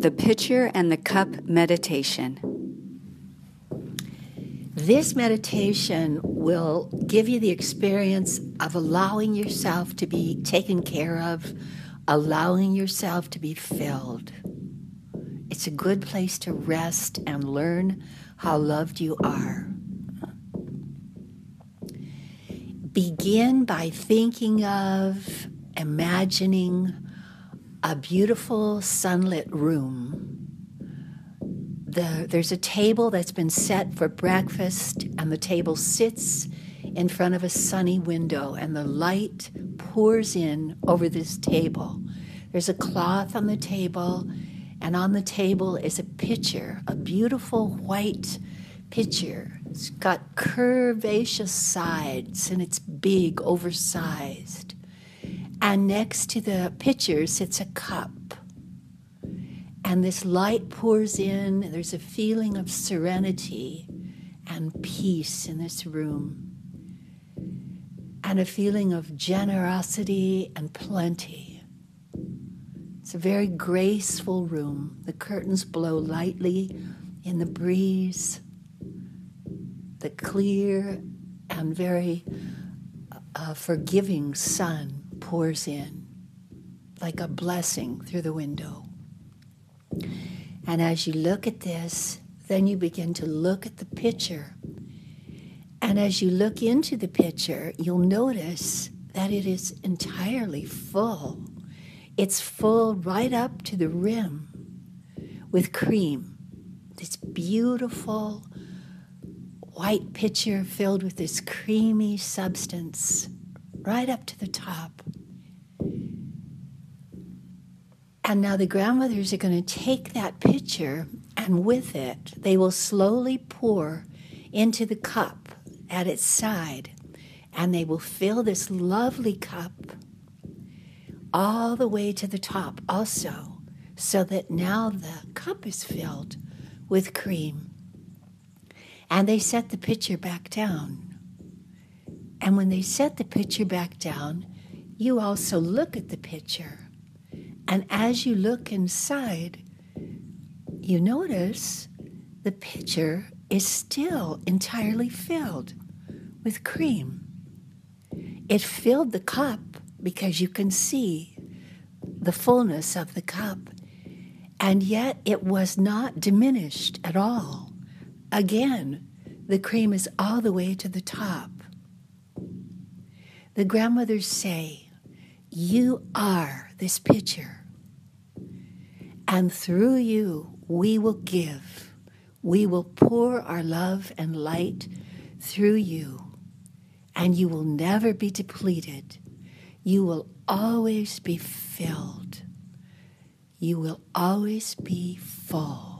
the Pitcher and the Cup Meditation. This meditation will give you the experience of allowing yourself to be taken care of, allowing yourself to be filled. It's a good place to rest and learn how loved you are. Begin by thinking of, imagining a beautiful sunlit room. There's a table that's been set for breakfast, and the table sits in front of a sunny window, and the light pours in over this table. There's a cloth on the table, and on the table is a pitcher, a beautiful white pitcher. It's got curvaceous sides, and it's big, oversized. And next to the pitcher sits a cup. And this light pours in. There's a feeling of serenity and peace in this room. And a feeling of generosity and plenty. It's a very graceful room. The curtains blow lightly in the breeze. The clear and very forgiving sun pours in like a blessing through the window. And as you look at this, then you begin to look at the pitcher. And as you look into the pitcher, you'll notice that it is entirely full. It's full right up to the rim with cream. This beautiful white pitcher filled with this creamy substance right up to the top. And now the grandmothers are going to take that pitcher, and with it, they will slowly pour into the cup at its side, and they will fill this lovely cup all the way to the top also, so that now the cup is filled with cream. And they set the pitcher back down. And when they set the pitcher back down, you also look at the pitcher. And as you look inside, you notice the pitcher is still entirely filled with cream. It filled the cup because you can see the fullness of the cup, and yet it was not diminished at all. Again, the cream is all the way to the top. The grandmothers say, "You are this pitcher, and through you we will give. We will pour our love and light through you, and you will never be depleted. You will always be filled. You will always be full."